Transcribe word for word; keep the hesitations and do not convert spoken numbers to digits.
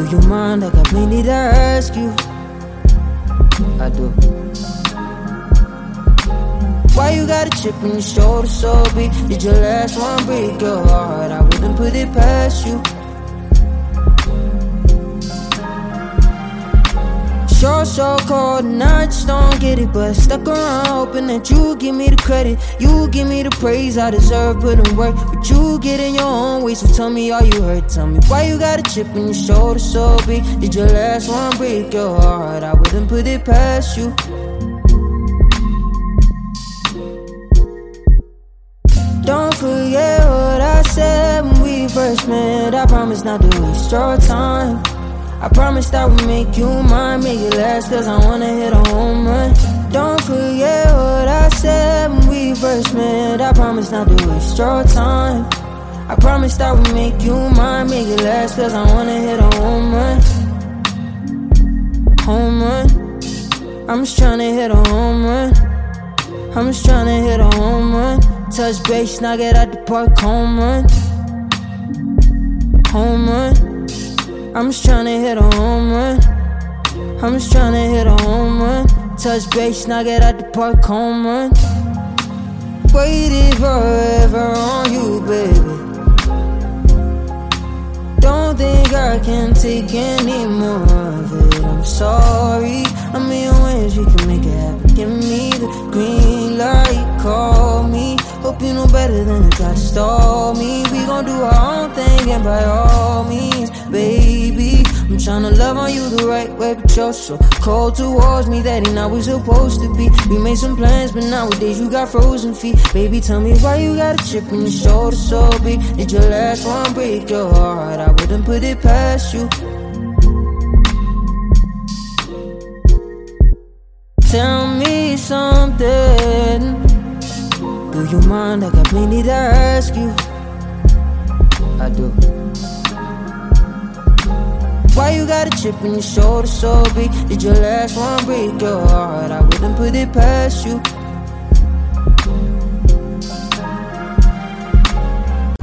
you mind? I got plenty to ask you. I do. Why you got a chip on your shoulder so big? Did your last one break your heart? I wouldn't put it past you. Sure, so cold, and I just don't get it. But stuck around hoping that you give me the credit, you give me the praise I deserve, put in work. But you get in your own way, so tell me, are you hurt? Tell me, why you got a chip on your shoulder so big? Did your last one break your heart? I wouldn't put it past you. Don't forget what I said when we first met. I promise not to waste your time. I promise that we'll make you mine, make it last, cause I wanna hit a home run. Don't forget what I said when we first met. I promise not to waste your time. I promise that we'll make you mine, make it last, cause I wanna hit a home run. Home run. I'm just tryna hit a home run. I'm just tryna hit a home run. Touch base, knock it out the park, home run. Home run. I'm just tryna hit a home run. I'm just tryna hit a home run. Touch base, knock it out the park, home run. Waited forever on you, baby. Don't think I can take any more of it. I'm sorry, I'm in your ways, you can make it happen. Give me the green light, call me. Hope you know better than to try to stall me. We gon' do our own thing, and by all means, baby, I'm tryna love on you the right way, but you're so cold towards me that ain't not we supposed to be. We made some plans, but nowadays you got frozen feet. Baby, tell me why you got a chip on your shoulder so big. Did your last one break your heart? I wouldn't put it past you. Tell me something. Do you mind? I got plenty to ask you. I do. Why you got a chip on your shoulder so big? Did your last one break your heart? I wouldn't put it past you.